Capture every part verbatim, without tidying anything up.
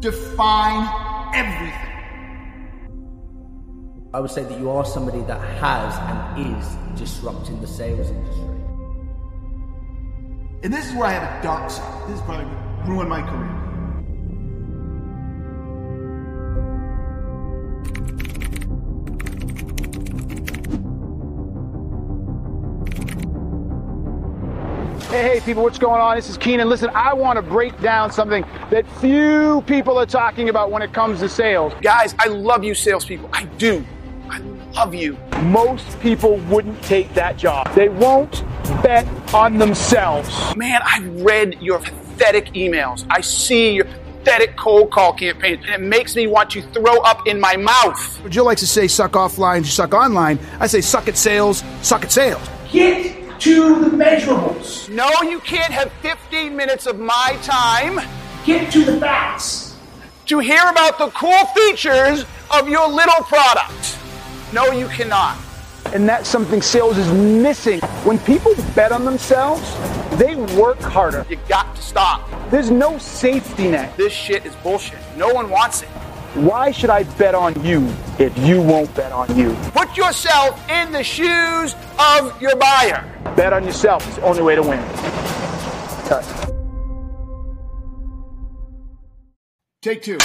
define everything. I would say that you are somebody that has and is disrupting the sales industry. And this is where I have a dark side. This is probably going to ruin my career. Hey, hey, people, what's going on? This is Keenan. Listen, I want to break down something that few people are talking about when it comes to sales. Guys, I love you salespeople. I do. I love you. Most people wouldn't take that job. They won't bet on themselves. Man, I've read your pathetic emails. I see your pathetic cold call campaign, and it makes me want to throw up in my mouth. Jill likes to say suck offline, suck online. I say suck at sales, suck at sales. Get to the measurables. No, you can't have fifteen minutes of my time. Get to the facts. To hear about the cool features of your little product. No, you cannot. And that's something sales is missing. When people bet on themselves, they work harder. You got to stop. There's no safety net. This shit is bullshit. No one wants it. Why should I bet on you if you won't bet on you? Put yourself in the shoes of your buyer. Bet on yourself. It's the only way to win. Cut. Take two.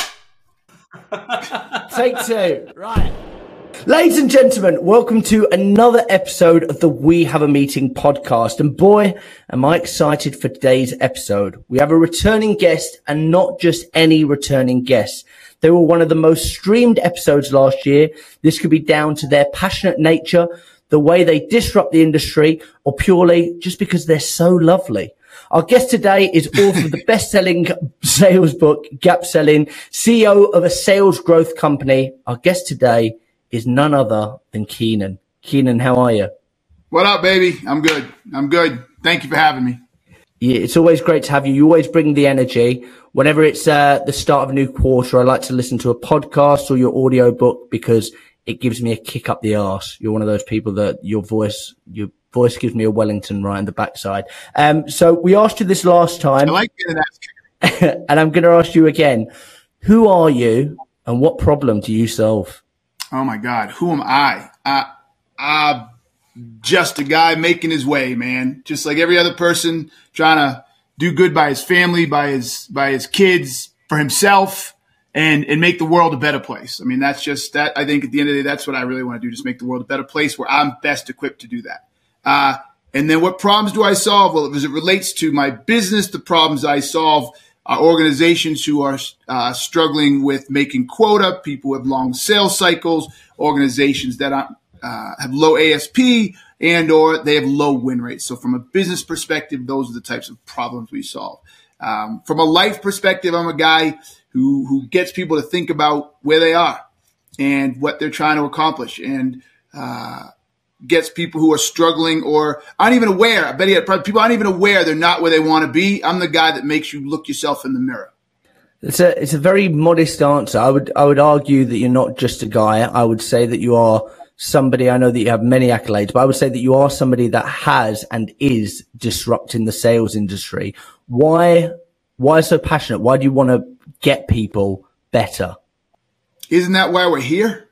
Take two. Right. Ladies and gentlemen, welcome to another episode of the We Have a Meeting podcast. And boy, am I excited for today's episode. We have a returning guest, and not just any returning guest. They were one of the most streamed episodes last year. This could be down to their passionate nature, the way they disrupt the industry, or purely just because they're so lovely. Our guest today is author of the best-selling sales book, Gap Selling, C E O of a sales growth company. Our guest today is none other than Keenan. Keenan, how are you? What up, baby? I'm good. I'm good. Thank you for having me. Yeah, it's always great to have you. You always bring the energy. Whenever it's uh, the start of a new quarter, I like to listen to a podcast or your audio book because it gives me a kick up the arse. You're one of those people that your voice, your voice gives me a Wellington right in the backside. Um, so we asked you this last time. I like getting that. And I'm going to ask you again. Who are you and what problem do you solve? Oh my God. Who am I? Uh, uh, just a guy making his way, man. Just like every other person trying to do good by his family, by his, by his kids, for himself, and, and make the world a better place. I mean, that's just that. I think at the end of the day, that's what I really want to do. Just make the world a better place where I'm best equipped to do that. Uh, and then what problems do I solve? Well, as it relates to my business, the problems I solve are organizations who are uh, struggling with making quota, people with long sales cycles, organizations that are, uh, have low A S P and or they have low win rates. So from a business perspective, those are the types of problems we solve. Um, from a life perspective, I'm a guy who, who gets people to think about where they are and what they're trying to accomplish, and uh, gets people who are struggling or aren't even aware. I bet you people aren't even aware they're not where they want to be. I'm the guy that makes you look yourself in the mirror. It's a it's a very modest answer. I would I would argue that you're not just a guy. I would say that you are somebody. I know that you have many accolades, but I would say that you are somebody that has and is disrupting the sales industry. Why why so passionate? Why do you want to get people better? Isn't that why we're here?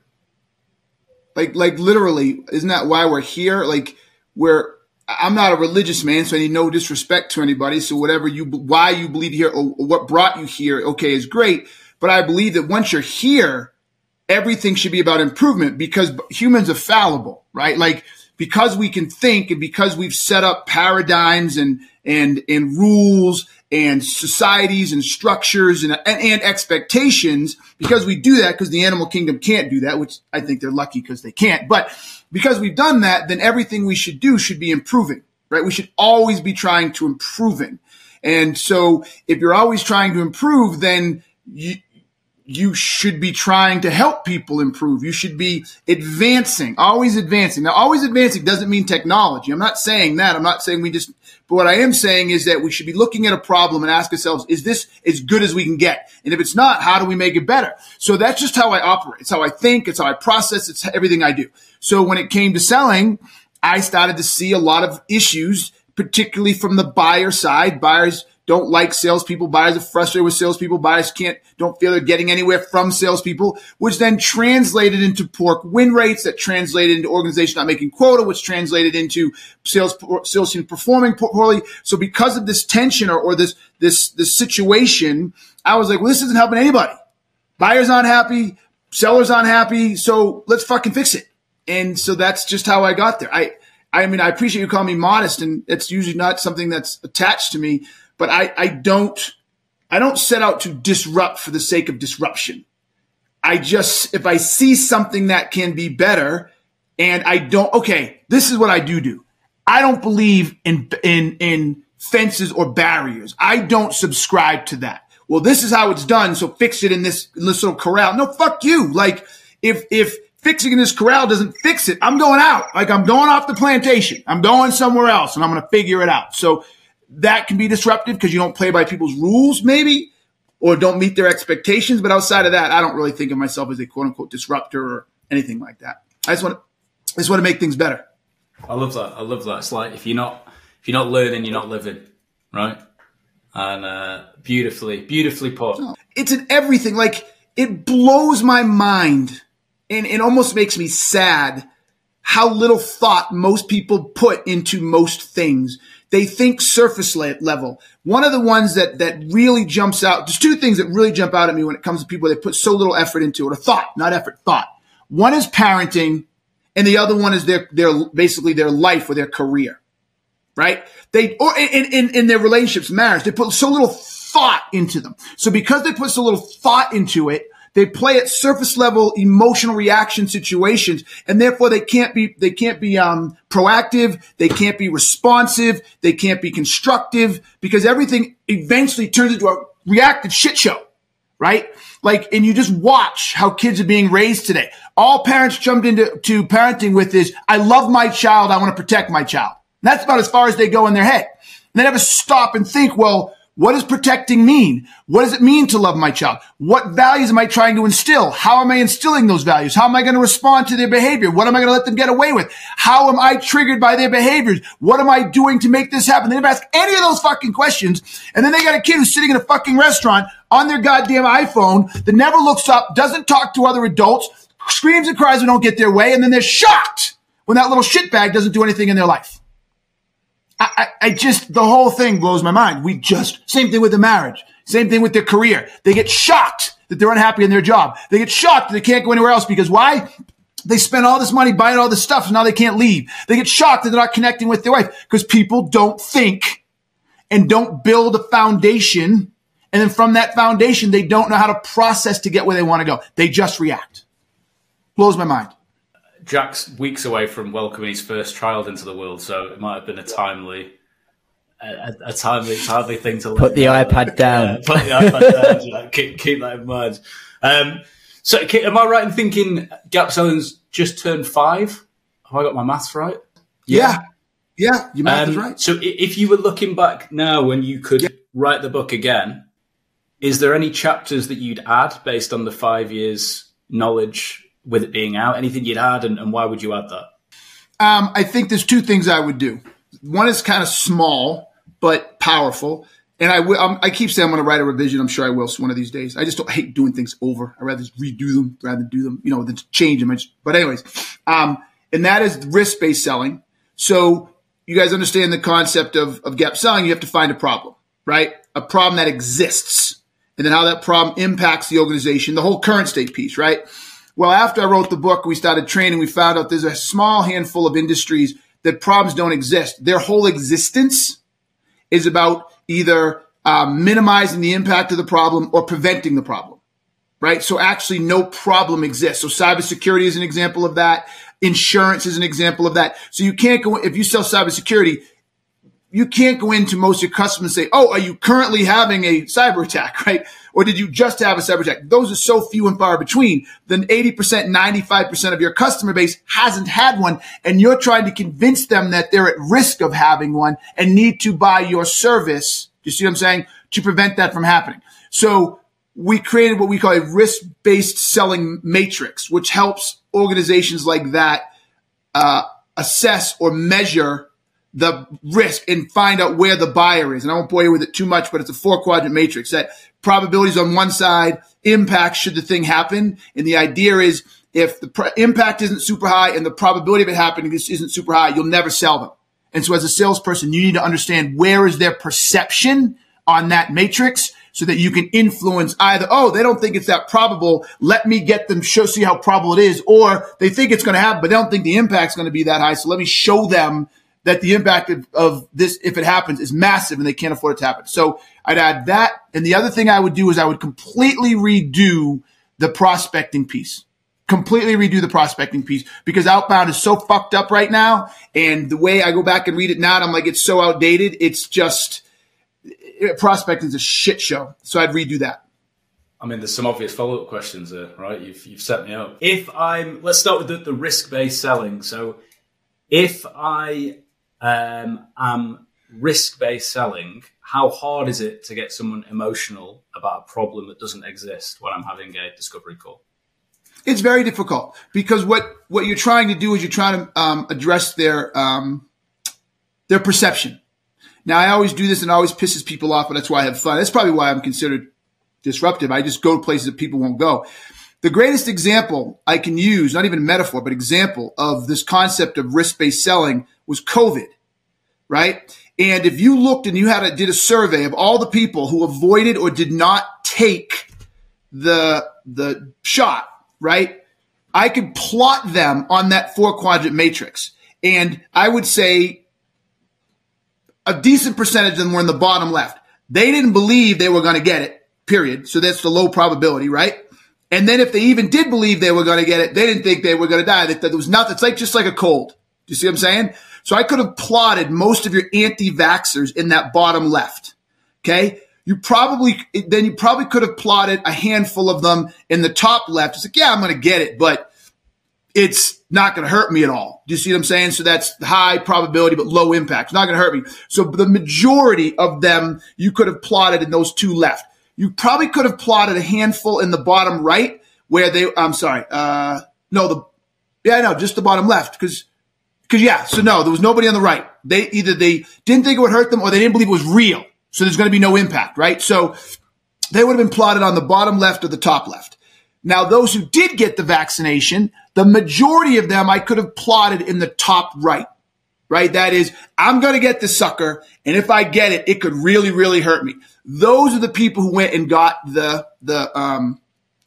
Like, like literally, isn't that why we're here? Like, we're, I'm not a religious man, so I need no disrespect to anybody. So whatever you, why you believe here or, or what brought you here, okay, is great. But I believe that once you're here, everything should be about improvement, because humans are fallible, right? Like, because we can think and because we've set up paradigms and, and, and rules and societies and structures and, and, and expectations, because we do that, because the animal kingdom can't do that, which I think they're lucky because they can't. But because we've done that, then everything we should do should be improving, right? We should always be trying to improving. And so if you're always trying to improve, then you, you should be trying to help people improve. You should be advancing, always advancing. Now, always advancing doesn't mean technology. I'm not saying that. I'm not saying we just, but what I am saying is that we should be looking at a problem and ask ourselves, is this as good as we can get? And if it's not, how do we make it better? So that's just how I operate. It's how I think. It's how I process. It's everything I do. So when it came to selling, I started to see a lot of issues, particularly from the buyer side. Buyers don't like salespeople. Buyers are frustrated with salespeople. Buyers can't, don't feel they're getting anywhere from salespeople, which then translated into poor win rates, that translated into organization not making quota, which translated into sales, sales team performing poorly. So because of this tension or, or this, this, this situation, I was like, well, this isn't helping anybody. Buyers aren't happy. Sellers aren't happy. So let's fucking fix it. And so that's just how I got there. I, I mean, I appreciate you calling me modest, and it's usually not something that's attached to me, but I, I don't, I don't set out to disrupt for the sake of disruption. I just, if I see something that can be better and I don't, okay, this is what I do do. I don't believe in, in, in fences or barriers. I don't subscribe to that. Well, this is how it's done, so fix it in this, in this little corral. No, fuck you. Like, if, if, fixing in this corral doesn't fix it, I'm going out. Like, I'm going off the plantation. I'm going somewhere else, and I'm going to figure it out. So that can be disruptive because you don't play by people's rules, maybe, or don't meet their expectations. But outside of that, I don't really think of myself as a quote unquote disruptor or anything like that. I just want to, I just want to make things better. I love that. I love that. It's like, if you're not, if you're not learning, you're not living, right? And uh, beautifully, beautifully put. It's in everything. Like, it blows my mind. And it almost makes me sad how little thought most people put into most things. They think surface level. One of the ones that, that really jumps out, there's two things that really jump out at me when it comes to people that put so little effort into it, or thought, not effort, thought. One is parenting, and the other one is their, their, basically their life or their career, right? They, or in, in, in their relationships, marriage, they put so little thought into them. So because they put so little thought into it, they play at surface level emotional reaction situations, and therefore they can't be, they can't be, um, proactive. They can't be responsive. They can't be constructive, because everything eventually turns into a reactive shit show, right? Like, and you just watch how kids are being raised today. All parents jumped into to parenting with is, I love my child. I want to protect my child. And that's about as far as they go in their head. And they never stop and think, well, what does protecting mean? What does it mean to love my child? What values am I trying to instill? How am I instilling those values? How am I going to respond to their behavior? What am I going to let them get away with? How am I triggered by their behaviors? What am I doing to make this happen? They never ask any of those fucking questions. And then they got a kid who's sitting in a fucking restaurant on their goddamn iPhone that never looks up, doesn't talk to other adults, screams and cries when they don't get their way, and then they're shocked when that little shitbag doesn't do anything in their life. I, I, I just, the whole thing blows my mind. We just, same thing with the marriage, same thing with their career. They get shocked that they're unhappy in their job. They get shocked that they can't go anywhere else because why? They spent all this money buying all this stuff, so now they can't leave. They get shocked that they're not connecting with their wife because people don't think and don't build a foundation. And then from that foundation, they don't know how to process to get where they want to go. They just react. Blows my mind. Jack's weeks away from welcoming his first child into the world, so it might have been a timely, a, a timely, timely thing to put the iPad down. Yeah, put the iPad down. Like, keep, keep that in mind. Um, so, am I right in thinking Gap Selling's just turned five? Have I got my maths right? Yeah, yeah, yeah, your math um, is right. So, if you were looking back now, when you could yeah. write the book again, is there any chapters that you'd add based on the five years knowledge? With it being out, anything you'd add, and, and why would you add that? Um, I think there's two things I would do. One is kind of small but powerful, and I will. Um, I keep saying I'm going to write a revision. I'm sure I will one of these days. I just don't I hate doing things over. I rather redo them rather than do them, you know, than change them. Just, but anyways, um, and that is risk-based selling. So you guys understand the concept of of gap selling. You have to find a problem, right? A problem that exists, and then how that problem impacts the organization, the whole current state piece, right? Well, after I wrote the book, we started training. We found out there's a small handful of industries that problems don't exist. Their whole existence is about either um, minimizing the impact of the problem or preventing the problem, right? So actually no problem exists. So cybersecurity is an example of that. Insurance is an example of that. So you can't go, if you sell cybersecurity, you can't go into most of your customers and say, oh, are you currently having a cyber attack, right? Or did you just have a cyber attack? Those are so few and far between. Then eighty percent, ninety-five percent of your customer base hasn't had one, and you're trying to convince them that they're at risk of having one and need to buy your service. Do you see what I'm saying? To prevent that from happening. So we created what we call a risk-based selling matrix, which helps organizations like that uh, assess or measure the risk and find out where the buyer is. And I won't bore you with it too much, but it's a four quadrant matrix that probabilities on one side, impact should the thing happen. And the idea is if the pr- impact isn't super high and the probability of it happening isn't super high, you'll never sell them. And so as a salesperson, you need to understand where is their perception on that matrix so that you can influence either, oh, they don't think it's that probable. Let me get them show, see how probable it is. Or they think it's going to happen, but they don't think the impact's going to be that high. So let me show them that the impact of, of this, if it happens, is massive and they can't afford it to happen. So I'd add that. And the other thing I would do is I would completely redo the prospecting piece. Completely redo the prospecting piece because outbound is so fucked up right now. And the way I go back and read it now, and I'm like, it's so outdated. It's just, prospecting is a shit show. So I'd redo that. I mean, there's some obvious follow-up questions there, right? You've you've set me up. If I'm, let's start with the, the risk-based selling. So if I um, am risk-based selling, how hard is it to get someone emotional about a problem that doesn't exist when I'm having a discovery call? It's very difficult because what, what you're trying to do is you're trying to um, address their um, their perception. Now, I always do this and it always pisses people off, but that's why I have fun. That's probably why I'm considered disruptive. I just go to places that people won't go. The greatest example I can use, not even a metaphor, but example of this concept of risk-based selling was COVID, right? And if you looked and you had a, did a survey of all the people who avoided or did not take the, the shot, right? I could plot them on that four quadrant matrix. And I would say a decent percentage of them were in the bottom left. They didn't believe they were going to get it, period. So that's the low probability, right? And then if they even did believe they were going to get it, they didn't think they were going to die. That there was nothing. It's like just like a cold. Do you see what I'm saying? So I could have plotted most of your anti-vaxxers in that bottom left. Okay. You probably, then you probably could have plotted a handful of them in the top left. It's like, yeah, I'm going to get it, but it's not going to hurt me at all. Do you see what I'm saying? So that's high probability, but low impact. It's not going to hurt me. So the majority of them you could have plotted in those two left. You probably could have plotted a handful in the bottom right where they, I'm sorry, uh, no, the, yeah, no, just the bottom left. Cause, cause yeah, so no, there was nobody on the right. They either they didn't think it would hurt them or they didn't believe it was real. So there's going to be no impact, right? So they would have been plotted on the bottom left or the top left. Now, those who did get the vaccination, the majority of them I could have plotted in the top right, right? That is, I'm going to get this sucker, and if I get it, it could really, really hurt me. Those are the people who went and got the the um,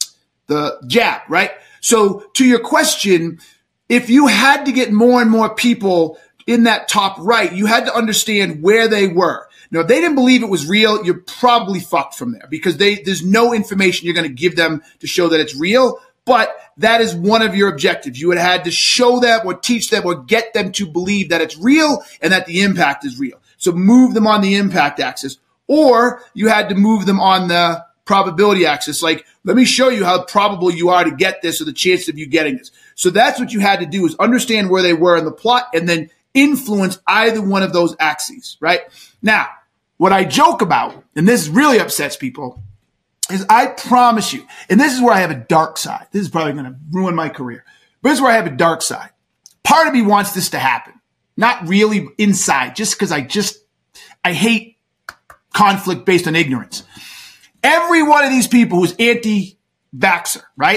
the jab, right? So to your question, if you had to get more and more people in that top right, you had to understand where they were. Now, if they didn't believe it was real, you're probably fucked from there because they, there's no information you're going to give them to show that it's real. But that is one of your objectives. You would have had to show them or teach them or get them to believe that it's real and that the impact is real. So move them on the impact axis, or you had to move them on the probability axis. Like, let me show you how probable you are to get this or the chance of you getting this. So that's what you had to do, is understand where they were in the plot and then influence either one of those axes, right? Now, what I joke about, and this really upsets people, is I promise you, and this is where I have a dark side. This is probably going to ruin my career. But this is where I have a dark side. Part of me wants this to happen. Not really inside, just because I just, I hate conflict based on ignorance. Every one of these people who's anti-vaxxer, right?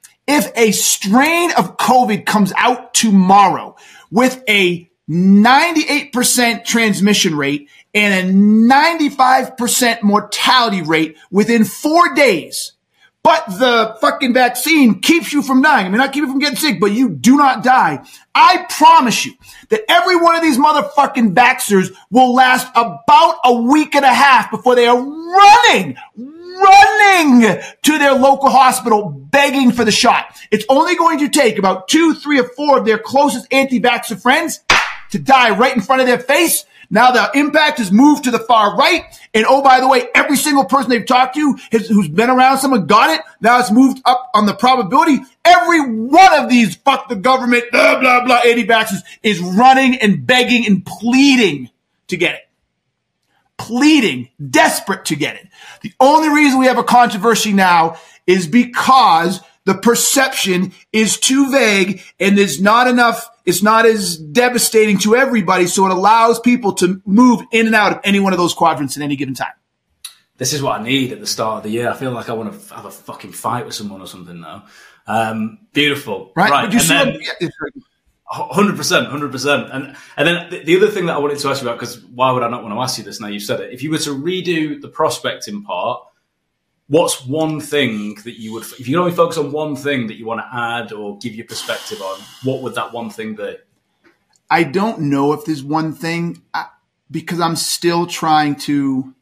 If a strain of COVID comes out tomorrow with a ninety-eight percent transmission rate and a ninety-five percent mortality rate within four days, but the fucking vaccine keeps you from dying. I mean, not keep you from getting sick, but you do not die. I promise you that every one of these motherfucking vaxxers will last about a week and a half before they are running, running to their local hospital begging for the shot. It's only going to take about two, three, or four of their closest anti-vaxxer friends to die right in front of their face. Now the impact has moved to the far right. And oh, by the way, every single person they've talked to has, who's been around someone got it. Now it's moved up on the probability. Every one of these fuck the government, blah, blah, blah, anti-vaxxers is running and begging and pleading to get it. Pleading, desperate to get it. The only reason we have a controversy now is because the the perception is too vague and there's not enough, it's not as devastating to everybody. So it allows people to move in and out of any one of those quadrants at any given time. This is what I need at the start of the year. I feel like I want to have a fucking fight with someone or something now. Um, beautiful. Right. right. But you and see then, what, one hundred percent, one hundred percent. And and then the, the other thing that I wanted to ask you about, because why would I not want to ask you this now you've said it? If you were to redo the prospecting part, what's one thing that you would, if you could only focus on one thing that you want to add or give your perspective on, what would that one thing be? I don't know if there's one thing, because I'm still trying to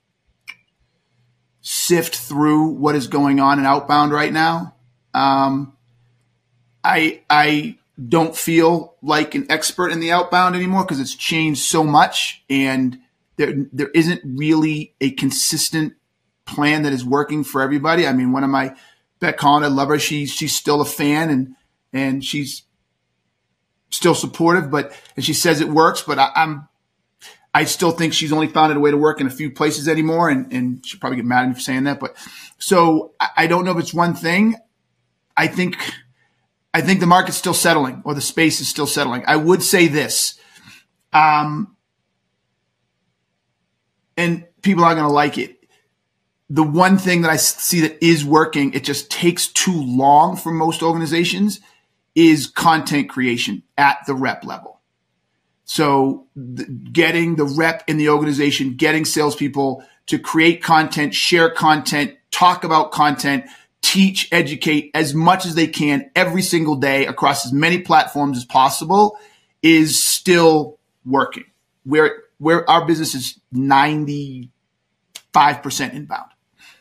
sift through what is going on in outbound right now. Um, I, I, don't feel like an expert in the outbound anymore because it's changed so much and there there isn't really a consistent plan that is working for everybody. I mean, one of my, Beck Holland, I love her. She's, she's still a fan and, and she's still supportive, but, and she says it works, but I, I'm, I still think she's only found a way to work in a few places anymore. And, and she'll probably get mad at me for saying that. But so I, I don't know if it's one thing. I think, I think the market's still settling or the space is still settling. I would say this, um, and people aren't going to like it. The one thing that I see that is working, it just takes too long for most organizations, is content creation at the rep level. So the, getting the rep in the organization, getting salespeople to create content, share content, talk about content, teach, educate as much as they can every single day across as many platforms as possible is still working. Where where our business is ninety-five percent inbound.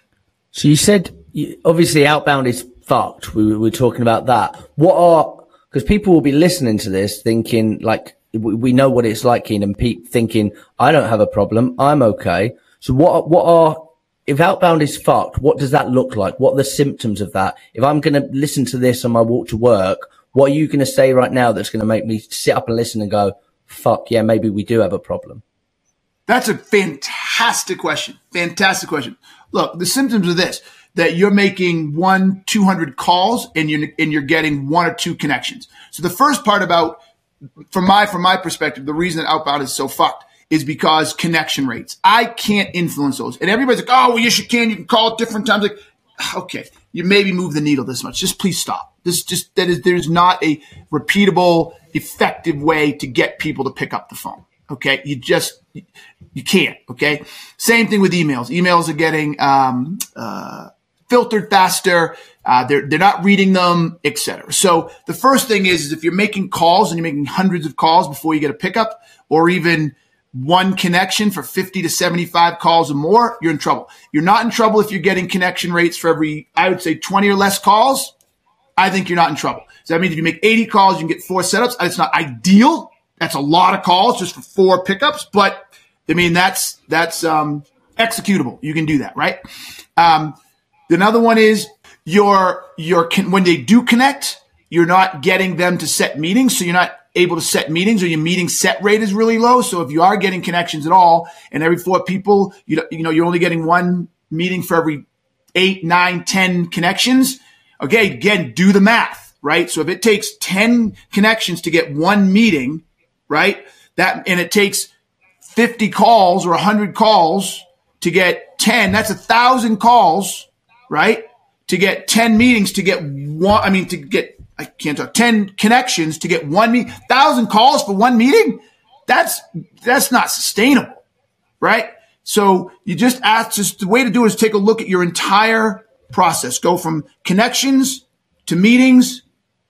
So you said obviously outbound is fucked. We were talking about that. What are, because people will be listening to this thinking like we know what it's like, Keenan, Pete thinking I don't have a problem, I'm okay. So what what are if outbound is fucked, what does that look like? What are the symptoms of that? If I'm going to listen to this on my walk to work, what are you going to say right now that's going to make me sit up and listen and go, fuck, yeah, maybe we do have a problem? That's a fantastic question. Fantastic question. Look, the symptoms of this, that you're making one, two hundred calls and you're, and you're getting one or two connections. So the first part about, from my, from my perspective, the reason that outbound is so fucked is because connection rates. I can't influence those. And everybody's like, oh, well, yes, you can. You can call at different times. Like, okay, you maybe move the needle this much. Just please stop. This just, that is, there's not a repeatable, effective way to get people to pick up the phone. Okay. You just, you can't. Okay. Same thing with emails. Emails are getting, um, uh, filtered faster. Uh, they're, they're not reading them, et cetera. So the first thing is, is if you're making calls and you're making hundreds of calls before you get a pickup or even one connection for fifty to seventy-five calls or more, you're in trouble. You're not in trouble if you're getting connection rates for every, I would say twenty or less calls. I think you're not in trouble. So that means if you make eighty calls, you can get four setups. It's not ideal. That's a lot of calls just for four pickups, but I mean, that's, that's, um, executable. You can do that, right? Um, another one is your, your, when they do connect, you're not getting them to set meetings. So you're not able to set meetings, or your meeting set rate is really low. So if you are getting connections at all, and every four people, you, you know, you're only getting one meeting for every eight, nine, ten connections. Okay. Again, do the math, right? So if it takes ten connections to get one meeting, right? That, and it takes fifty calls or a hundred calls to get ten, that's a thousand calls, right? To get ten meetings to get one, I mean, to get, I can't talk, ten connections to get one meeting, thousand calls for one meeting. That's, that's not sustainable, right? So you just ask, just the way to do it is take a look at your entire process. Go from connections to meetings,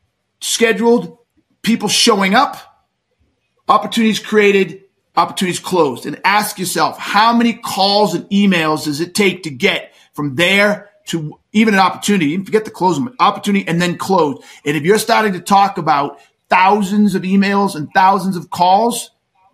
scheduled, people showing up, opportunities created, opportunities closed, and ask yourself, how many calls and emails does it take to get from there to even an opportunity? Even forget the closing, opportunity and then close. And if you're starting to talk about thousands of emails and thousands of calls,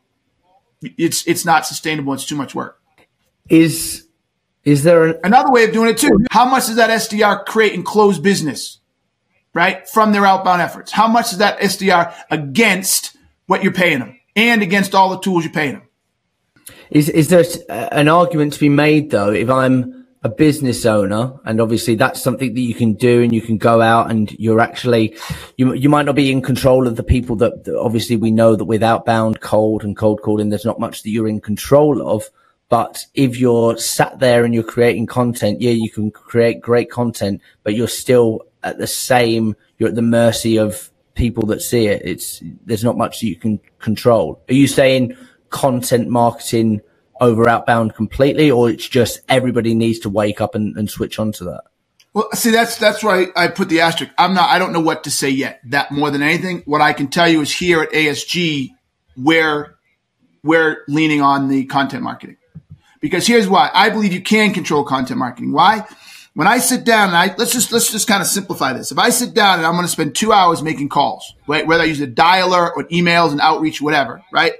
it's it's not sustainable. It's too much work. Is is there an- another way of doing it too? How much does that S D R create and close business, right, from their outbound efforts? How much is that S D R against what you're paying them and against all the tools you're paying them? Is is there an argument to be made though? If I'm a business owner, and obviously that's something that you can do, and you can go out and you're actually, you you might not be in control of the people that, that obviously we know that with outbound cold and cold calling, there's not much that you're in control of. But if you're sat there and you're creating content, yeah, you can create great content, but you're still at the same, you're at the mercy of people that see it. It's, there's not much that you can control. Are you saying content marketing over outbound completely, or it's just everybody needs to wake up and, and switch on to that? Well, see, that's, that's why I put the asterisk. I'm not, I don't know what to say yet. That more than anything, what I can tell you is here at A S G, we're, we're leaning on the content marketing. Because here's why. I believe you can control content marketing. Why? When I sit down and I, let's just, let's just kind of simplify this. If I sit down and I'm going to spend two hours making calls, right? Whether I use a dialer or emails and outreach, whatever, right?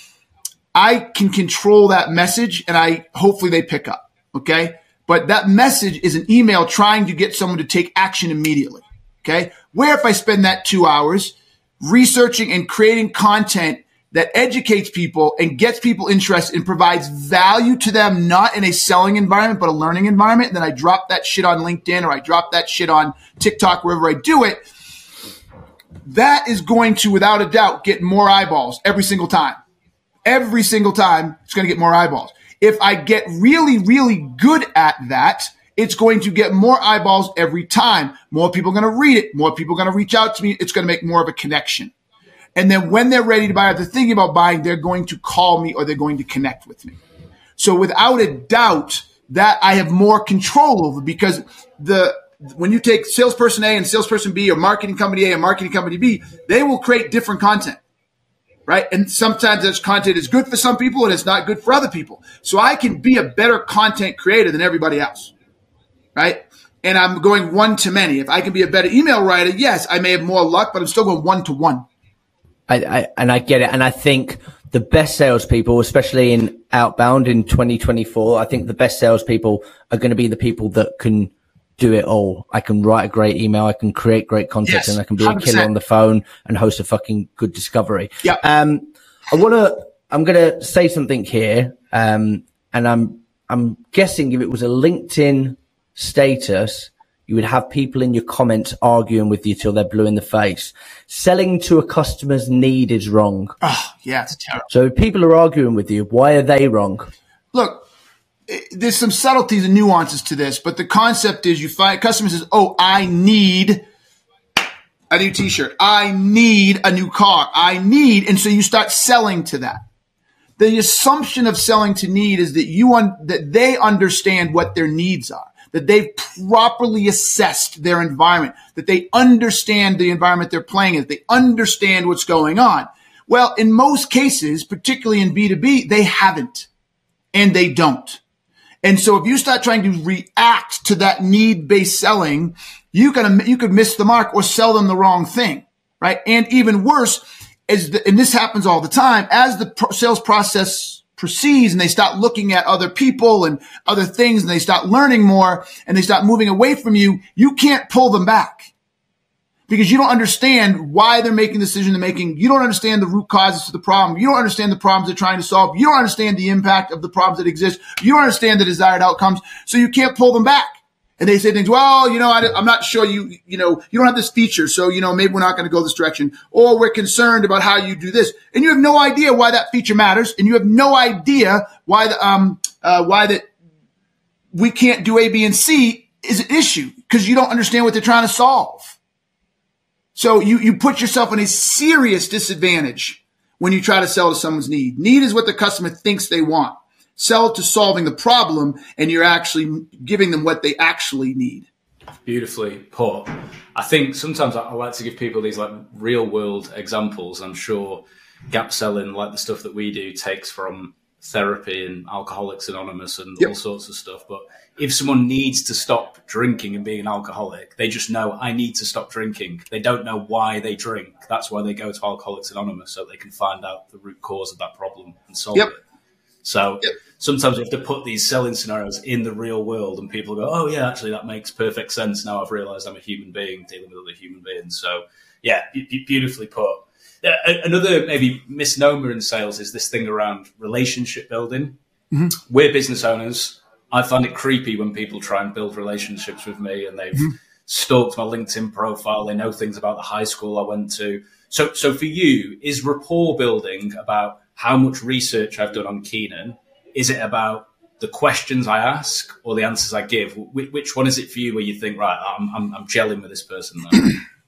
I can control that message and I, hopefully they pick up. Okay. But that message is an email trying to get someone to take action immediately. Okay. Where if I spend that two hours researching and creating content that educates people and gets people interested and provides value to them, not in a selling environment, but a learning environment. And then I drop that shit on LinkedIn or I drop that shit on TikTok, wherever I do it. That is going to, without a doubt, get more eyeballs every single time. Every single time, it's going to get more eyeballs. If I get really, really good at that, it's going to get more eyeballs every time. More people are going to read it. More people are going to reach out to me. It's going to make more of a connection. And then when they're ready to buy, if they're thinking about buying, they're going to call me or they're going to connect with me. So without a doubt, that I have more control over, because the when you take salesperson A and salesperson B or marketing company A and marketing company B, they will create different content, right? And sometimes this content is good for some people and it's not good for other people. So I can be a better content creator than everybody else, right? And I'm going one to many. If I can be a better email writer, yes, I may have more luck, but I'm still going one to one. I, I, and I get it. And I think the best salespeople, especially in outbound in twenty twenty-four, I think the best salespeople are going to be the people that can do it all. I can write a great email. I can create great content, yes, and I can be one hundred percent a killer on the phone and host a fucking good discovery. Yeah. Um, I want to, I'm going to say something here. Um, and I'm, I'm guessing if it was a LinkedIn status, you would have people in your comments arguing with you till they're blue in the face. Selling to a customer's need is wrong. Oh, yeah, it's terrible. So if people are arguing with you, why are they wrong? Look, there's some subtleties and nuances to this, but the concept is you find a customer says, oh, I need a new t-shirt. I need a new car. I need, and so you start selling to that. The assumption of selling to need is that you un, that they understand what their needs are, that they've properly assessed their environment, that they understand the environment they're playing in, they understand what's going on. Well, in most cases, particularly in B two B, they haven't, and they don't. And so if you start trying to react to that need-based selling, you can, you could miss the mark or sell them the wrong thing, right? And even worse, as the, and this happens all the time, as the pro- sales process proceeds and they start looking at other people and other things and they start learning more and they start moving away from you, you can't pull them back because you don't understand why they're making the decision they're making. You don't understand the root causes to the problem. You don't understand the problems they're trying to solve. You don't understand the impact of the problems that exist. You don't understand the desired outcomes. So you can't pull them back. And they say things, well, you know, I, I'm not sure you, you know, you don't have this feature. So, you know, maybe we're not going to go this direction, or we're concerned about how you do this. And you have no idea why that feature matters. And you have no idea why the, um, uh, why that we can't do A, B, and C is an issue because you don't understand what they're trying to solve. So you, you put yourself in a serious disadvantage when you try to sell to someone's need. Need is what the customer thinks they want. Sell to solving the problem, and you're actually giving them what they actually need. Beautifully put. I think sometimes I like to give people these like real world examples. I'm sure gap selling, like the stuff that we do, takes from therapy and Alcoholics Anonymous and yep. all sorts of stuff. But if someone needs to stop drinking and being an alcoholic, they just know, I need to stop drinking. They don't know why they drink. That's why they go to Alcoholics Anonymous, so they can find out the root cause of that problem and solve yep. it. So yep. sometimes you have to put these selling scenarios in the real world and people go, oh, yeah, actually, that makes perfect sense. Now I've realized I'm a human being dealing with other human beings. So, yeah, b- beautifully put. Uh, another maybe misnomer in sales is this thing around relationship building. Mm-hmm. We're business owners. I find it creepy when people try and build relationships with me and they've Mm-hmm. stalked my LinkedIn profile. They know things about the high school I went to. So, so for you, is rapport building about how much research I've done on Keenan? Is it about the questions I ask or the answers I give? Wh- which one is it for you where you think, right, I'm, I'm, I'm gelling with this person now?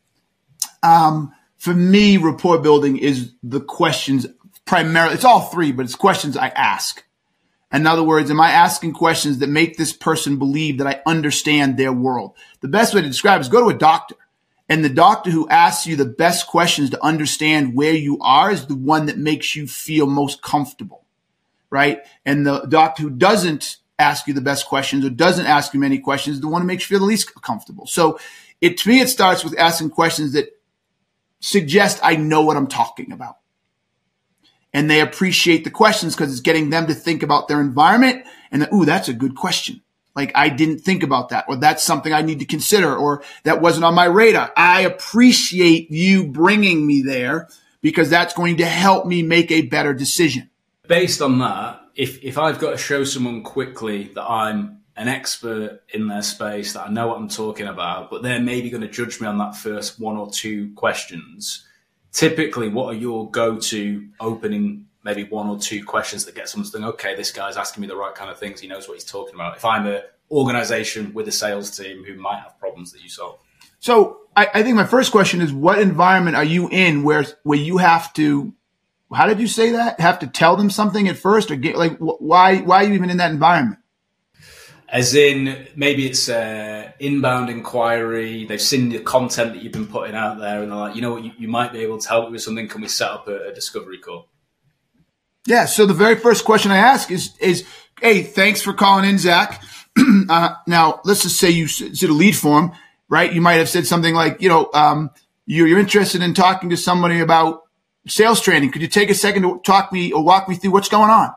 um, for me, rapport building is the questions primarily. It's all three, but it's questions I ask. In other words, am I asking questions that make this person believe that I understand their world? The best way to describe it is go to a doctor. And the doctor who asks you the best questions to understand where you are is the one that makes you feel most comfortable, right? And the doctor who doesn't ask you the best questions or doesn't ask you many questions is the one who makes you feel the least comfortable. So it, to me, it starts with asking questions that suggest I know what I'm talking about. And they appreciate the questions because it's getting them to think about their environment and that, ooh, that's a good question. Like, I didn't think about that, or that's something I need to consider, or that wasn't on my radar. I appreciate you bringing me there because that's going to help me make a better decision. Based on that, if, if I've got to show someone quickly that I'm an expert in their space, that I know what I'm talking about, but they're maybe going to judge me on that first one or two questions, typically, what are your go-to opening maybe one or two questions that get someone to think, okay, this guy's asking me the right kind of things. He knows what he's talking about. If I'm an organization with a sales team who might have problems that you solve. So I, I think my first question is, what environment are you in where, where you have to, how did you say that? Have to tell them something at first, or get like, why, why are you even in that environment? As in, maybe it's uh, inbound inquiry. They've seen the content that you've been putting out there and they're like, you know what, you, you might be able to help me with something. Can we set up a, a discovery call? Yeah. So the very first question I ask is, is, hey, thanks for calling in, Zach. uh, now, let's just say you did a lead form, right? You might have said something like, you know, um, you're, you're interested in talking to somebody about sales training. Could you take a second to talk me or walk me through what's going on?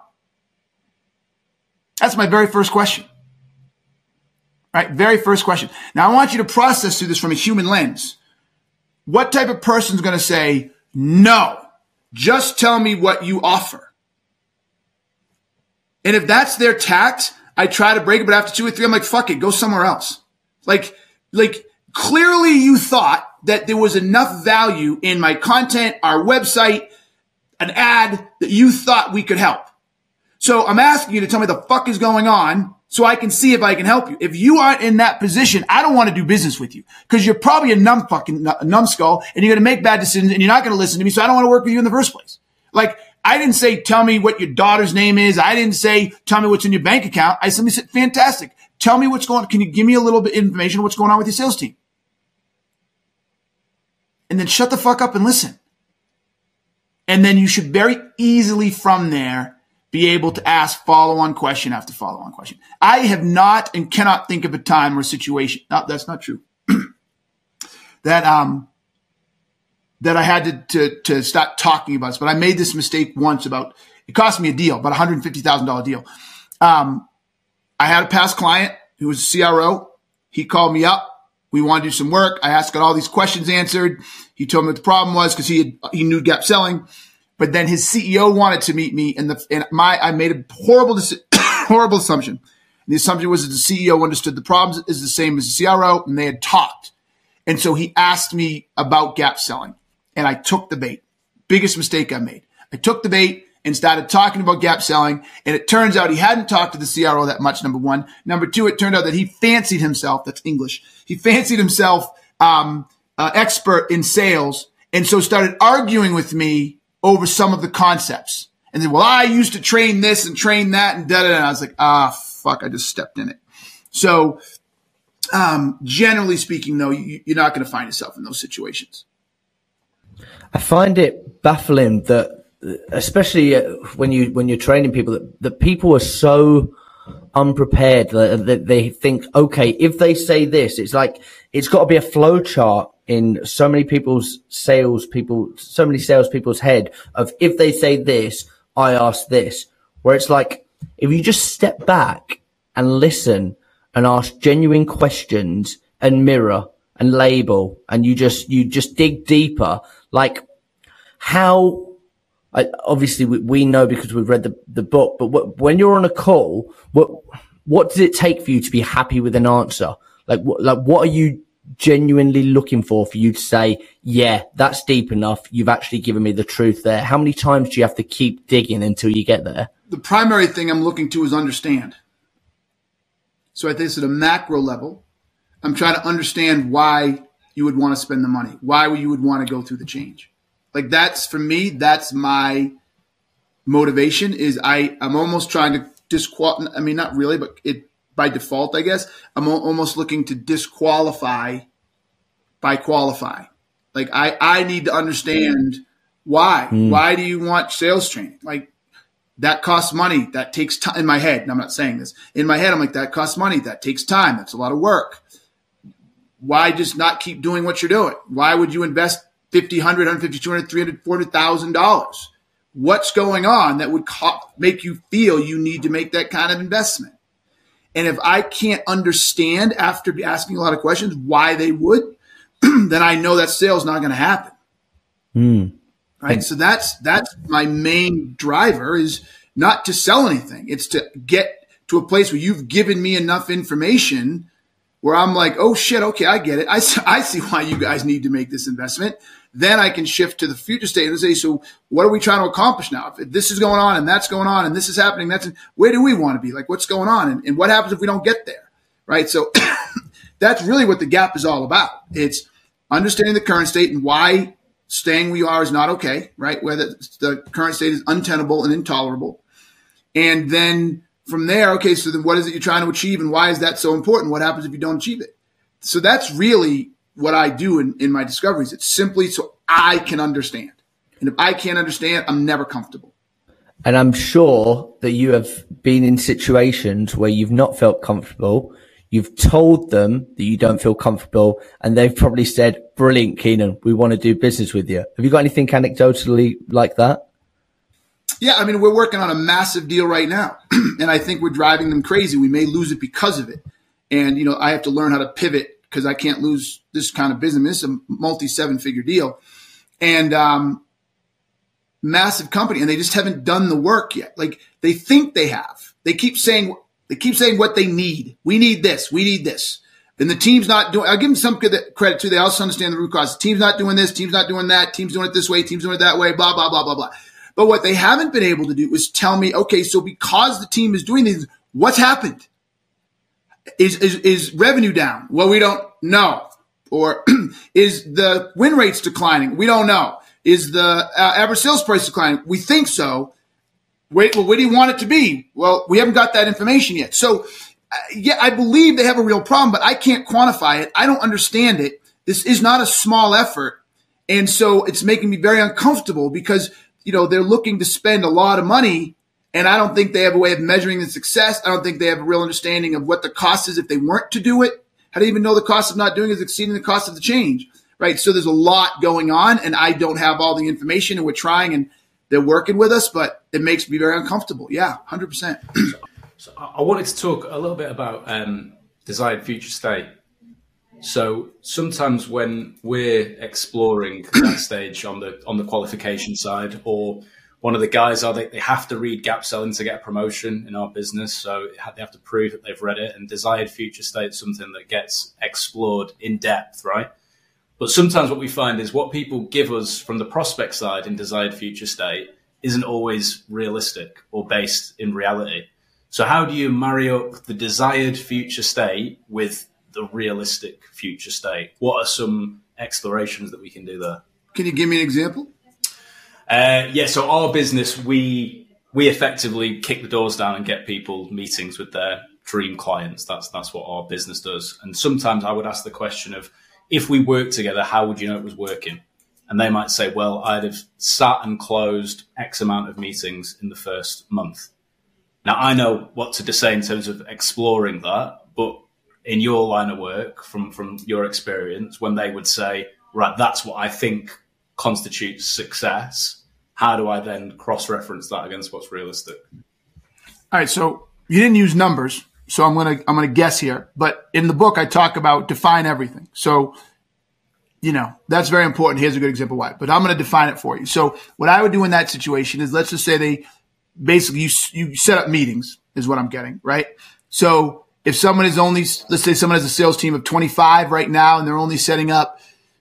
That's my very first question. Right? Very first question. Now, I want you to process through this from a human lens. What type of person is going to say, no, just tell me what you offer? And if that's their tact, I try to break it, but after two or three, I'm like, fuck it, go somewhere else. Like, like clearly you thought that there was enough value in my content, our website, an ad that you thought we could help. So I'm asking you to tell me the fuck is going on so I can see if I can help you. If you aren't in that position, I don't want to do business with you because you're probably a numb fucking a numbskull and you're going to make bad decisions and you're not going to listen to me. So I don't want to work with you in the first place. Like, I didn't say, tell me what your daughter's name is. I didn't say, tell me what's in your bank account. I simply said, fantastic. Tell me what's going on. Can you give me a little bit of information on what's going on with your sales team? And then shut the fuck up and listen. And then you should very easily from there be able to ask follow-on question after follow-on question. I have not and cannot think of a time or a situation. No, that's not true. that, um, that I had to, to, to start talking about this, but I made this mistake once about, it cost me a deal, about one hundred fifty thousand dollars deal. Um, I had a past client who was a C R O. He called me up. We wanted to do some work. I asked, got all these questions answered. He told me what the problem was because he had, he knew gap selling, but then his C E O wanted to meet me and the, and my, I made a horrible, horrible assumption. And the assumption was that the C E O understood the problems is the same as the C R O and they had talked. And so he asked me about gap selling. And I took the bait. Biggest mistake I made. I took the bait and started talking about gap selling. And it turns out he hadn't talked to the C R O that much, number one. Number two, it turned out that he fancied himself, that's English, he fancied himself um, uh, expert in sales. And so started arguing with me over some of the concepts. And then, well, I used to train this and train that and da da da. And I was like, ah, fuck, I just stepped in it. So um, generally speaking, though, you, you're not going to find yourself in those situations. I find it baffling that, especially when you when you're training people, that, that people are so unprepared that they think, okay, if they say this, it's like it's got to be a flow chart in so many people's sales people, so many sales people's head of if they say this, I ask this. Where it's like if you just step back and listen and ask genuine questions and mirror and label, and you just you just dig deeper. Like how, I, obviously we, we know because we've read the, the book, but what, when you're on a call, what what does it take for you to be happy with an answer? Like, what, like, what are you genuinely looking for for you to say, yeah, that's deep enough. You've actually given me the truth there. How many times do you have to keep digging until you get there? The primary thing I'm looking to is understand. So I think it's at a macro level. I'm trying to understand why you would want to spend the money, why you would want to go through the change. Like that's, for me, that's my motivation is I, I'm almost trying to disqualify, I mean, not really, but it by default, I guess, I'm o- almost looking to disqualify by qualify. Like I, I need to understand why. Mm. Why do you want sales training? Like that costs money. That takes time in my head. And I'm not saying this. In my head, I'm like, that costs money. That takes time. That's a lot of work. Why just not keep doing what you're doing? Why would you invest fifty, one hundred, one hundred fifty, two hundred, three hundred, four hundred thousand dollars? What's going on that would co- make you feel you need to make that kind of investment? And if I can't understand after asking a lot of questions why they would, then I know that sale is not going to happen. Mm. Right. So that's, that's my main driver is not to sell anything. It's to get to a place where you've given me enough information where I'm like, oh shit, okay, I get it. I, I see why you guys need to make this investment. Then I can shift to the future state and say, so what are we trying to accomplish now? If this is going on and that's going on and this is happening, that's where do we want to be? Like what's going on? And, and what happens if we don't get there? Right. So that's really what the gap is all about. It's understanding the current state and why staying where you are is not okay, right? Whether the current state is untenable and intolerable. And then from there, okay, so then what is it you're trying to achieve and why is that so important? What happens if you don't achieve it? So that's really what I do in, in my discoveries. It's simply so I can understand. And if I can't understand, I'm never comfortable. And I'm sure that you have been in situations where you've not felt comfortable. You've told them that you don't feel comfortable and they've probably said, brilliant, Keenan, we want to do business with you. Have you got anything anecdotally like that? Yeah, I mean, we're working on a massive deal right now, and I think we're driving them crazy. We may lose it because of it. And, you know, I have to learn how to pivot because I can't lose this kind of business. It's a multi seven figure deal and um, massive company, and they just haven't done the work yet. Like they think they have. They keep saying they keep saying what they need. We need this. We need this. And the team's not doing. I'll give them some credit too. They also understand the root cause. The team's not doing this. Team's not doing that. Team's doing it this way. Team's doing it that way. Blah blah blah blah blah. But what they haven't been able to do is tell me, okay, so because the team is doing these, what's happened? Is, is, is revenue down? Well, we don't know. Or is the win rates declining? We don't know. Is the uh, average sales price declining? We think so. Wait, well, where do you want it to be? Well, we haven't got that information yet. So, uh, yeah, I believe they have a real problem, but I can't quantify it. I don't understand it. This is not a small effort. And so it's making me very uncomfortable because, you know, they're looking to spend a lot of money. And I don't think they have a way of measuring the success. I don't think they have a real understanding of what the cost is if they weren't to do it. How do you even know the cost of not doing it is exceeding the cost of the change, right? So there's a lot going on, and I don't have all the information, and we're trying, and they're working with us, but it makes me very uncomfortable. Yeah, one hundred percent. So I wanted to talk a little bit about um, desired future state. So sometimes when we're exploring that stage on the on the qualification side, or one of the guys are they, they have to read Gap Selling to get a promotion in our business, so they have to prove that they've read it. And desired future state is something that gets explored in depth, right? But sometimes what we find is what people give us from the prospect side in desired future state isn't always realistic or based in reality. So how do you marry up the desired future state with the realistic future state? What are some explorations that we can do there? Can you give me an example? Uh, yeah, so our business, we we effectively kick the doors down and get people meetings with their dream clients. That's that's what our business does. And sometimes I would ask the question of, if we work together, how would you know it was working? And they might say, well, I'd have sat and closed X amount of meetings in the first month. Now, I know what to say in terms of exploring that, but in your line of work, from, from your experience, when they would say, right, that's what I think constitutes success, how do I then cross-reference that against what's realistic? All right, so you didn't use numbers, so I'm gonna I'm gonna guess here. But in the book, I talk about define everything. So, you know, that's very important. Here's a good example why. But I'm gonna define it for you. So what I would do in that situation is, let's just say they basically you you set up meetings is what I'm getting, right? So if someone is only, let's say someone has a sales team of twenty-five right now, and they're only setting up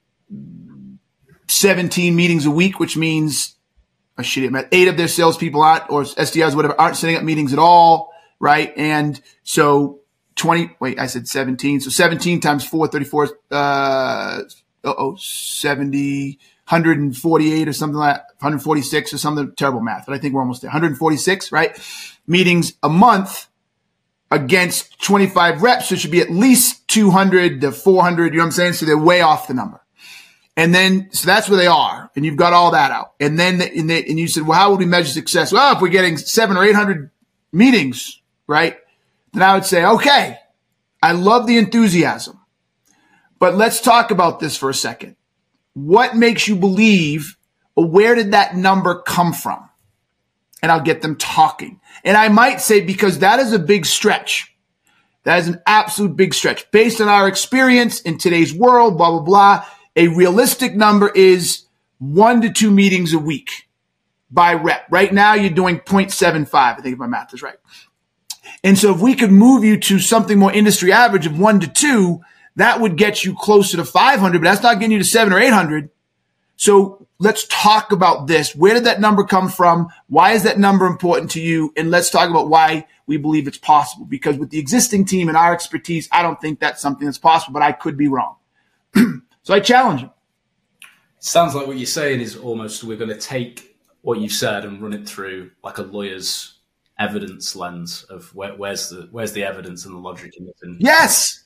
seventeen meetings a week, which means oh shit, eight of their salespeople aren't, or S D Rs, whatever, aren't setting up meetings at all, right? And so twenty, wait, I said seventeen. So seventeen times four, thirty-four, uh, oh, seventy, one hundred forty-eight or something like that, one hundred forty-six or something, terrible math, but I think we're almost there. one hundred forty-six, right? Meetings a month against twenty-five reps. So it should be at least two hundred to four hundred, you know what I'm saying? So they're way off the number. And then, so that's where they are. And you've got all that out. And then, and, they, and you said, well, how would we measure success? Well, if we're getting seven or eight hundred meetings, right? Then I would say, okay, I love the enthusiasm, but let's talk about this for a second. What makes you believe, or where did that number come from? And I'll get them talking. And I might say, because that is a big stretch. That is an absolute big stretch. Based on our experience in today's world, blah, blah, blah. A realistic number is one to two meetings a week by rep. Right now, you're doing zero point seven five. I think if my math is right. And so if we could move you to something more industry average of one to two, that would get you closer to five hundred, but that's not getting you to seven or eight hundred. So let's talk about this. Where did that number come from? Why is that number important to you? And let's talk about why we believe it's possible. Because with the existing team and our expertise, I don't think that's something that's possible, but I could be wrong. So I challenge him. Sounds like what you're saying is almost we're going to take what you've said and run it through like a lawyer's evidence lens of where, where's the where's the evidence and the logic in it. And- yes.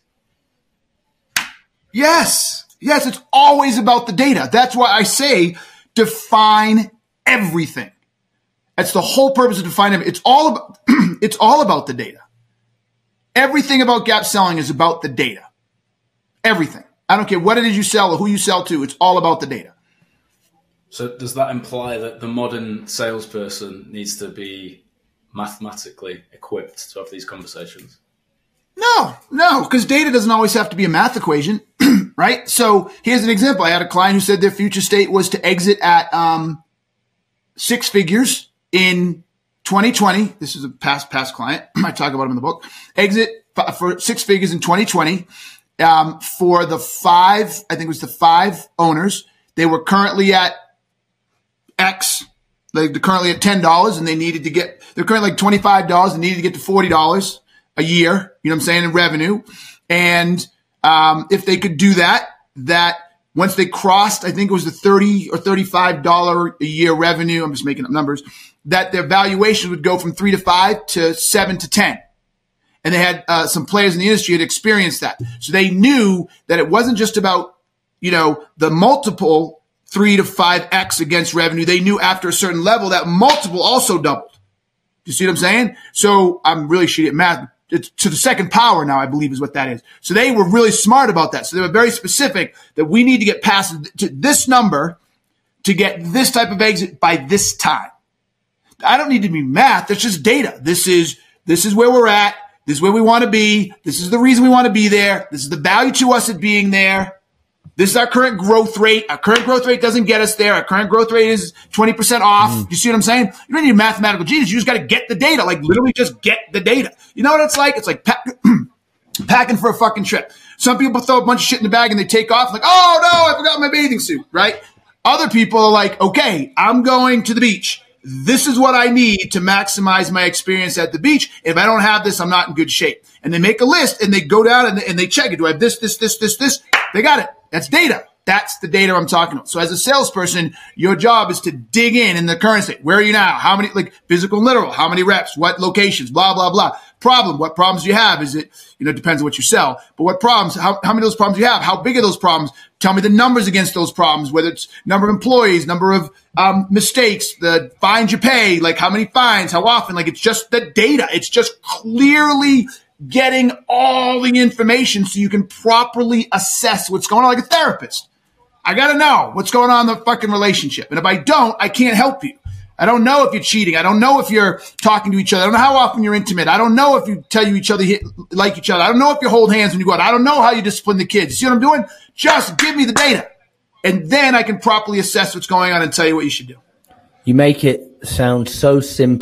Yes. Yes. It's always about the data. That's why I say define everything. That's the whole purpose of defining it. It's all about, it's all about the data. Everything about gap selling is about the data. Everything. I don't care what it is you sell or who you sell to. It's all about the data. So does that imply that the modern salesperson needs to be mathematically equipped to have these conversations? No, no, because data doesn't always have to be a math equation, right? So here's an example. I had a client who said their future state was to exit at um, six figures in twenty twenty. This is a past, past client. I talk about him in the book. Exit for six figures in twenty twenty. Um, for the five, I think it was the five owners, they were currently at X. They're currently at ten dollars and they needed to get, they're currently like twenty-five dollars and needed to get to forty dollars a year, you know what I'm saying, in revenue. And, um, if they could do that, that once they crossed, I think it was the thirty or thirty-five dollars a year revenue, I'm just making up numbers, that their valuation would go from three to five to seven to ten. And they had uh, some players in the industry had experienced that. So they knew that it wasn't just about, you know, the multiple three to five X against revenue. They knew after a certain level that multiple also doubled. You see what I'm saying? So I'm really shitty at math. It's to the second power now, I believe is what that is. So they were really smart about that. So they were very specific that we need to get past to this number to get this type of exit by this time. I don't need to be math. That's just data. This is, this is where we're at. This is where we want to be. This is the reason we want to be there. This is the value to us at being there. This is our current growth rate. Our current growth rate doesn't get us there. Our current growth rate is twenty percent off. Mm. You see what I'm saying? You don't need a mathematical genius. You just got to get the data. Like literally just get the data. You know what it's like? It's like pack, packing for a fucking trip. Some people throw a bunch of shit in the bag and they take off like, oh no, I forgot my bathing suit, right? Other people are like, okay, I'm going to the beach. This is what I need to maximize my experience at the beach. If I don't have this, I'm not in good shape. And they make a list and they go down and they, and they check it. Do I have this, this, this, this, this? They got it. That's data. That's the data I'm talking about. So as a salesperson, your job is to dig in in the current state. Where are you now? How many, like physical and literal? How many reps? What locations? Blah, blah, blah. Problem. What problems do you have? Is it, you know, it depends on what you sell. But what problems? How, how many of those problems do you have? How big are those problems? Tell me the numbers against those problems, whether it's number of employees, number of um, mistakes, the fines you pay, like how many fines, how often. Like it's just the data. It's just clearly getting all the information so you can properly assess what's going on like a therapist. I got to know what's going on in the fucking relationship. And if I don't, I can't help you. I don't know if you're cheating. I don't know if you're talking to each other. I don't know how often you're intimate. I don't know if you tell you each other like each other. I don't know if you hold hands when you go out. I don't know how you discipline the kids. See what I'm doing? Just give me the data. And then I can properly assess what's going on and tell you what you should do. You make it sound so simple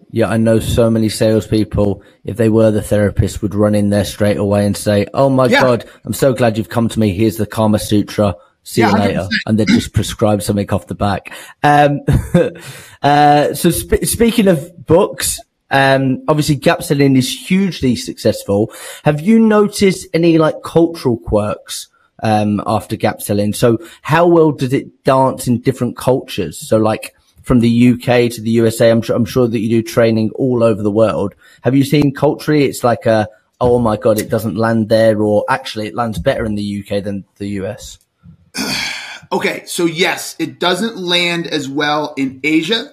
Yeah, I know so many salespeople, if they were the therapist, would run in there straight away and say, oh my yeah. God, I'm so glad you've come to me. Here's the Kama Sutra. See yeah, you later. one hundred percent. And then just prescribe something off the back. Um, uh, so sp- speaking of books, um, obviously Gap Selling is hugely successful. Have you noticed any like cultural quirks, um, after Gap Selling? So how well does it dance in different cultures? So like, from the U K to the U S A, I'm sure, I'm sure that you do training all over the world. Have you seen culturally it's like a, oh my God, it doesn't land there, or actually it lands better in the U K than the U S? Okay, so yes, it doesn't land as well in Asia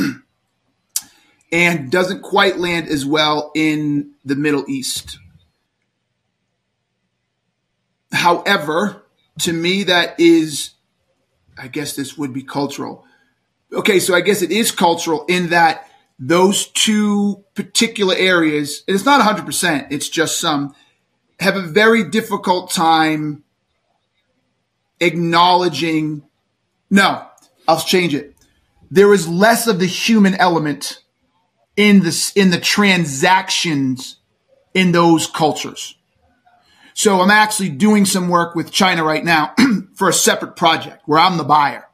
and doesn't quite land as well in the Middle East. However, to me, that is, I guess this would be cultural. Okay, so I guess it is cultural in that those two particular areas, and it's not one hundred percent, it's just some, have a very difficult time acknowledging, no, I'll change it. There is less of the human element in the, in the transactions in those cultures. So I'm actually doing some work with China right now for a separate project where I'm the buyer.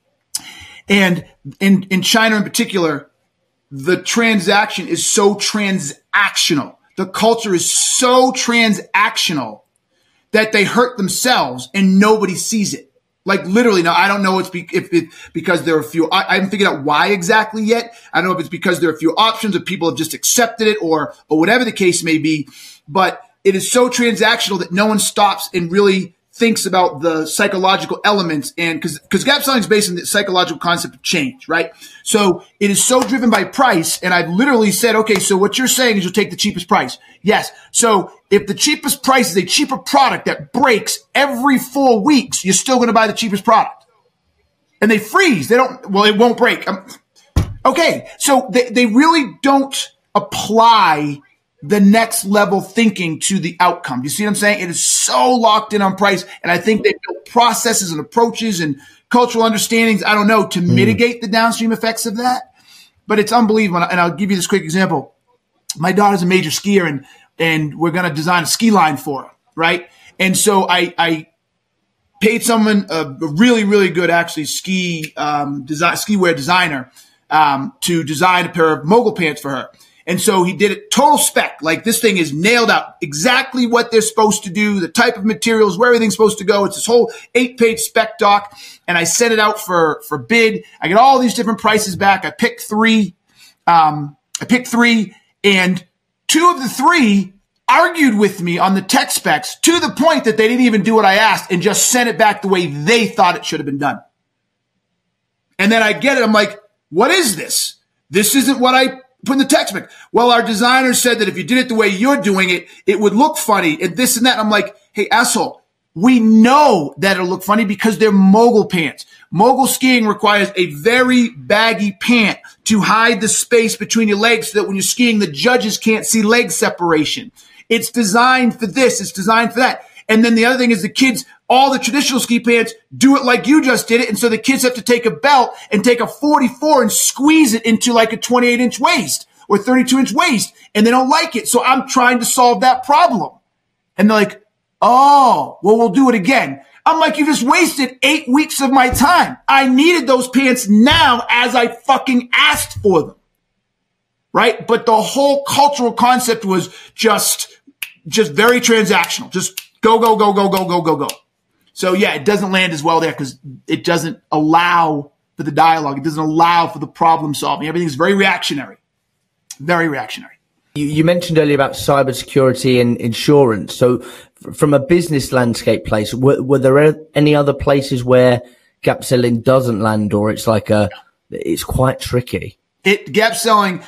And in, in China in particular, the transaction is so transactional. The culture is so transactional that they hurt themselves and nobody sees it. Like literally, now I don't know if it's if it, because there are a few, I, I haven't figured out why exactly yet. I don't know if it's because there are a few options or people have just accepted it or, or whatever the case may be. But it is so transactional that no one stops and really thinks about the psychological elements, and because because Gap Selling is based on the psychological concept of change, right? So it is so driven by price, and I've literally said, okay, so what you're saying is you'll take the cheapest price. Yes. So if the cheapest price is a cheaper product that breaks every four weeks, you're still going to buy the cheapest product. And they freeze. They don't, well, it won't break. Um, okay. So they, they really don't apply the next level thinking to the outcome. You see what I'm saying? It is so locked in on price. And I think they built processes and approaches and cultural understandings, I don't know, to mm. mitigate the downstream effects of that. But it's unbelievable. And I'll give you this quick example. My daughter's a major skier, and, and we're going to design a ski line for her, right? And so I, I paid someone, a really, really good actually ski, um, design, ski wear designer, um, to design a pair of mogul pants for her. And so he did it total spec. Like this thing is nailed out exactly what they're supposed to do, the type of materials, where everything's supposed to go. It's this whole eight page spec doc. And I sent it out for, for bid. I get all these different prices back. I picked three. Um, I picked three, and two of the three argued with me on the tech specs to the point that they didn't even do what I asked and just sent it back the way they thought it should have been done. And then I get it. I'm like, what is this? This isn't what I put in the tech spec. Well, our designer said that if you did it the way you're doing it, it would look funny and this and that. And I'm like, hey, asshole, we know that it'll look funny because they're mogul pants. Mogul skiing requires a very baggy pant to hide the space between your legs so that when you're skiing, the judges can't see leg separation. It's designed for this. It's designed for that. And then the other thing is the kids, all the traditional ski pants do it like you just did it. And so the kids have to take a belt and take a forty-four and squeeze it into like a twenty-eight inch waist or thirty-two inch waist. And they don't like it. So I'm trying to solve that problem. And they're like, oh, well, we'll do it again. I'm like, you just wasted eight weeks of my time. I needed those pants now as I fucking asked for them. Right? But the whole cultural concept was just, just very transactional. Just go, go, go, go, go, go, go, go. So yeah, it doesn't land as well there because it doesn't allow for the dialogue. It doesn't allow for the problem solving. Everything's very reactionary. Very reactionary. You, you mentioned earlier about cybersecurity and insurance. So f- from a business landscape place, were, were there any other places where Gap Selling doesn't land, or it's like a, it's quite tricky? It Gap Selling,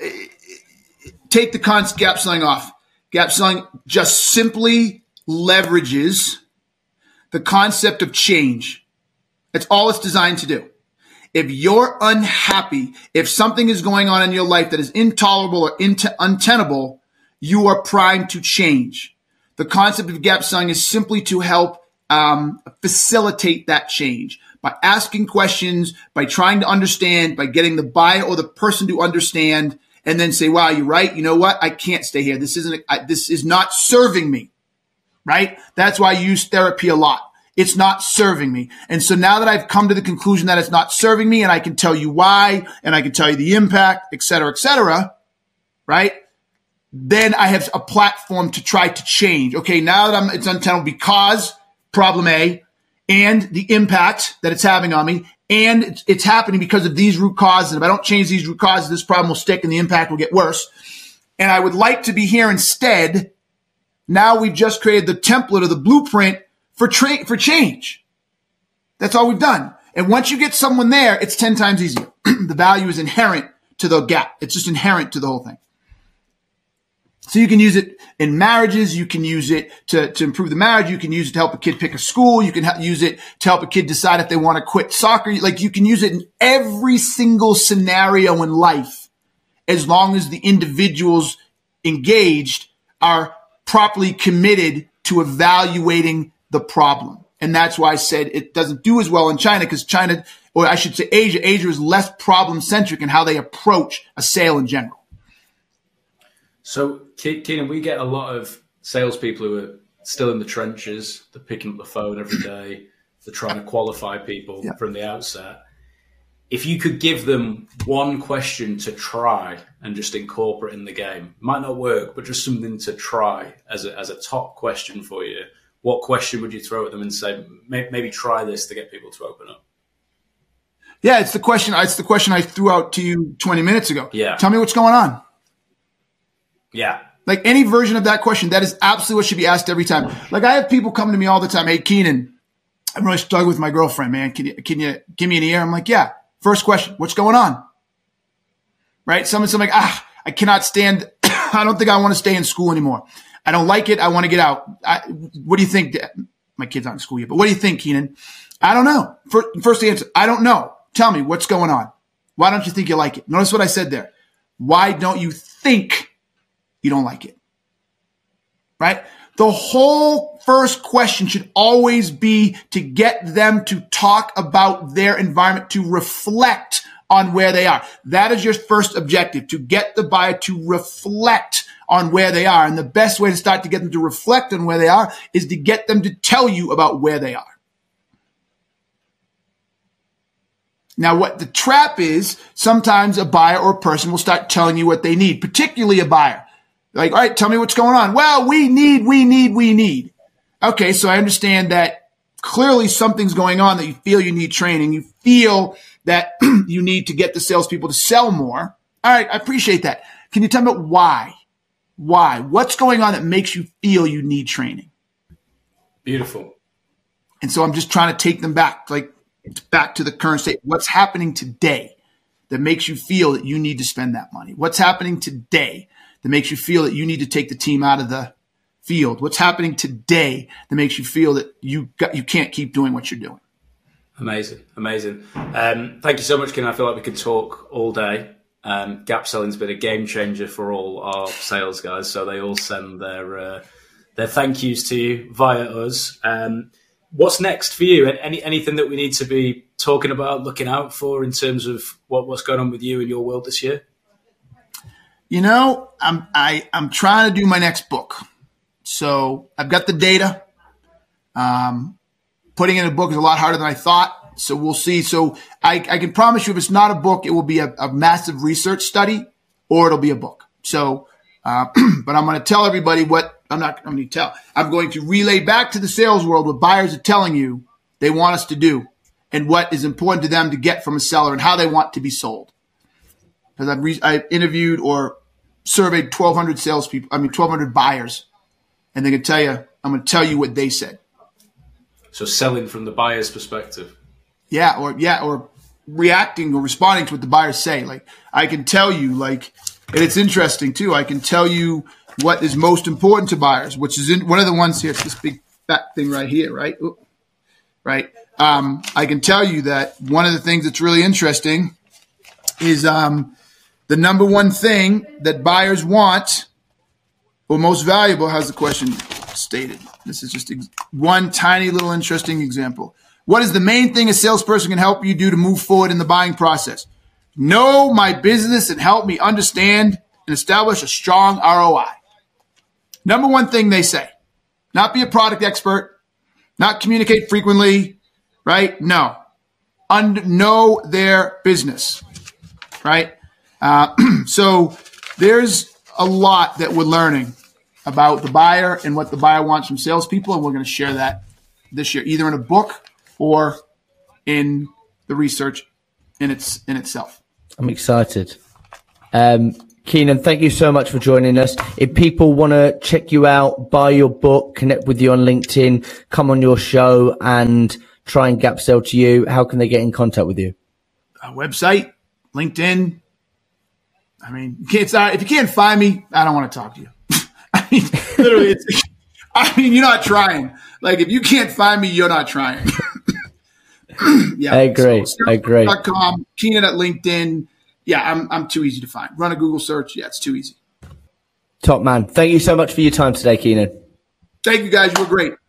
take the concept Gap Selling off. Gap Selling just simply leverages the concept of change. That's all it's designed to do. If you're unhappy, if something is going on in your life that is intolerable or int- untenable, you are primed to change. The concept of Gap Selling is simply to help um, facilitate that change by asking questions, by trying to understand, by getting the buyer or the person to understand, and then say, wow, you're right. You know what? I can't stay here. This isn't, I, this is not serving me, right? That's why I use therapy a lot. It's not serving me. And so now that I've come to the conclusion that it's not serving me, and I can tell you why, and I can tell you the impact, et cetera, et cetera, right? Then I have a platform to try to change. Okay, now that I'm, it's untenable because problem A, and the impact that it's having on me, and it's, it's happening because of these root causes. And if I don't change these root causes, this problem will stick and the impact will get worse. And I would like to be here instead. Now we've just created the template or the blueprint for tra- for change. That's all we've done. And once you get someone there, it's ten times easier. The value is inherent to the gap. It's just inherent to the whole thing. So you can use it in marriages. You can use it to, to improve the marriage. You can use it to help a kid pick a school. You can ha- use it to help a kid decide if they want to quit soccer. Like you can use it in every single scenario in life, as long as the individuals engaged are properly committed to evaluating the problem. And that's why I said it doesn't do as well in China, because China, or I should say Asia, Asia is less problem centric in how they approach a sale in general. So, Keenan, we get a lot of salespeople who are still in the trenches. They're picking up the phone every day. They're trying to qualify people yeah. from the outset. If you could give them one question to try and just incorporate in the game, might not work, but just something to try as a, as a top question for you, what question would you throw at them and say, maybe try this to get people to open up? Yeah, it's the question. It's the question I threw out to you twenty minutes ago. Yeah. Tell me what's going on. Yeah. Like any version of that question, that is absolutely what should be asked every time. Like I have people come to me all the time. Hey, Keenan, I'm really struggling with my girlfriend, man. Can you, can you give me an ear? I'm like, yeah. First question, what's going on? Right? Someone's like, ah, I cannot stand, I don't think I want to stay in school anymore. I don't like it. I want to get out. I, what do you think? My kid's not in school yet, but what do you think, Keenan? I don't know. First, first answer, I don't know. Tell me what's going on. Why don't you think you like it? Notice what I said there. Why don't you think you don't like it? Right? The whole first question should always be to get them to talk about their environment, to reflect on where they are. That is your first objective, to get the buyer to reflect on where they are. And the best way to start to get them to reflect on where they are is to get them to tell you about where they are. Now, what the trap is, sometimes a buyer or a person will start telling you what they need, particularly a buyer. Like, all right, tell me what's going on. Well, we need, we need, we need. Okay, so I understand that clearly something's going on, that you feel you need training. You feel that you need to get the salespeople to sell more. All right, I appreciate that. Can you tell me why? Why? What's going on that makes you feel you need training? Beautiful. And so I'm just trying to take them back, like back to the current state. What's happening today that makes you feel that you need to spend that money? What's happening today that makes you feel that you need to take the team out of the field? What's happening today that makes you feel that you got, you can't keep doing what you're doing? Amazing. Amazing. Um, thank you so much, Ken. I feel like we could talk all day. Um, gap selling's been a game changer for all our sales guys. So they all send their, uh, their thank yous to you via us. Um, what's next for you? Any, anything that we need to be talking about, looking out for in terms of what, what's going on with you in your world this year? You know, I'm I, I'm trying to do my next book. So I've got the data. Um, putting in a book is a lot harder than I thought. So we'll see. So I, I can promise you, if it's not a book, it will be a, a massive research study, or it'll be a book. So, uh, but I'm going to tell everybody what I'm not going to tell. I'm going to relay back to the sales world what buyers are telling you they want us to do, and what is important to them to get from a seller, and how they want to be sold. Because I've, re- I've interviewed or surveyed twelve hundred salespeople, I mean, twelve hundred buyers, and they can tell you, I'm going to tell you what they said. So selling from the buyer's perspective. Yeah, or yeah, or reacting or responding to what the buyers say. Like I can tell you, like, and it's interesting too. I can tell you what is most important to buyers, which is in one of the ones here. It's this big fat thing right here, right? Ooh, right. Um, I can tell you that one of the things that's really interesting is um, the number one thing that buyers want, or most valuable. How's the question stated? This is just ex- one tiny little interesting example. What is the main thing a salesperson can help you do to move forward in the buying process? Know my business and help me understand and establish a strong R O I. Number one thing they say, not be a product expert, not communicate frequently, right? No. Und- know their business, right? Uh, so there's a lot that we're learning about the buyer and what the buyer wants from salespeople, and we're going to share that this year, either in a book or in the research in its in itself. I'm excited. Um, Keenan, thank you so much for joining us. If people want to check you out, buy your book, connect with you on LinkedIn, come on your show and try and gap sell to you, how can they get in contact with you? Our website, LinkedIn. I mean, you can't, if you can't find me, I don't want to talk to you. I mean, literally, it's, I mean, you're not trying. Like, if you can't find me, you're not trying. Yeah, I agree. So, I agree. .com, Keenan at LinkedIn. Yeah, I'm I'm too easy to find. Run a Google search. Yeah, it's too easy. Top man. Thank you so much for your time today, Keenan. Thank you, guys. You were great.